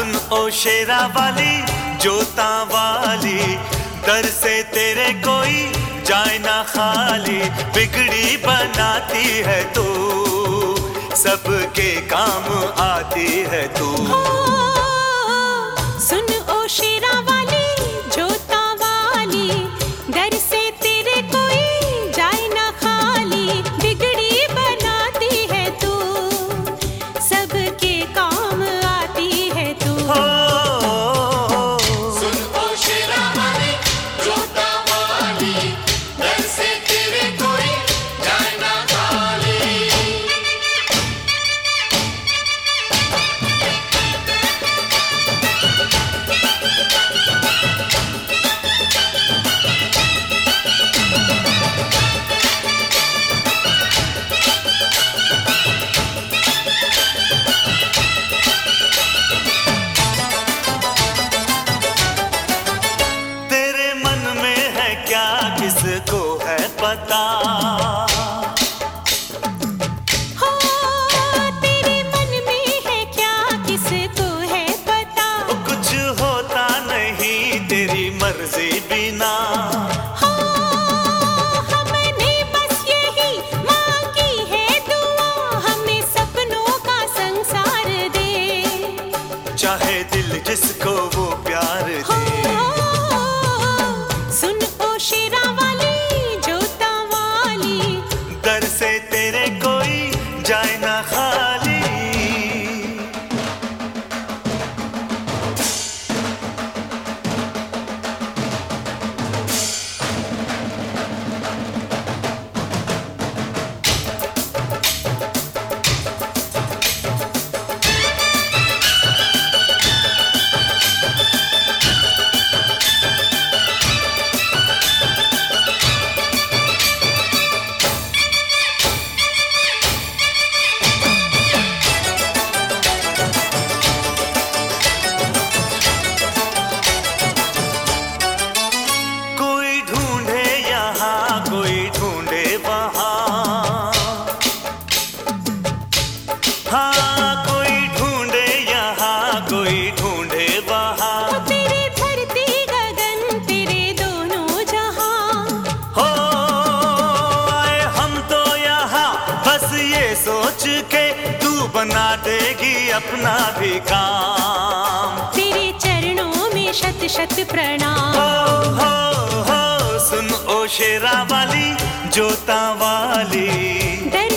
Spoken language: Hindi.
सुन ओ शेरा वाली जोता वाली, दर से तेरे कोई जाए ना खाली। बिगड़ी बनाती है तू, सबके काम आती है तू। सुन ओ शेरा वाली जोता वाली, दर से तेरे कोई जाए ना खाली। बिगड़ी बनाती है तू, सबके काम आती है तू। सुन ओ शेरा वाली जोता वाली, दर से तेरे कोई जाए ना खाली। तेरे मन में है क्या किसको है पता, हो तेरे मन में है क्या किसको है पता। कुछ होता नहीं तेरी मर्जी बिना। हो हमने बस यही मांगी है दुआ, हमें सपनों का संसार दे। चाहे दिल जिसको वो प्यार हो दे। सुन ओ शेरा वाली जोता वाली, दर से तेरे कोई जाए ना खाली। कोई ढूंढे यहाँ कोई ढूंढे वहाँ, हाँ कोई ढूंढे यहाँ कोई ढूंढे वहाँ। तेरे धरती गगन तेरे दोनों जहां। हो आए हम तो यहाँ बस ये सोच के तू बना देगी अपना भी काम। तेरे चरणों में शत शत प्रणाम। हो सुन ओ शेरा वाली जोता वाली, दर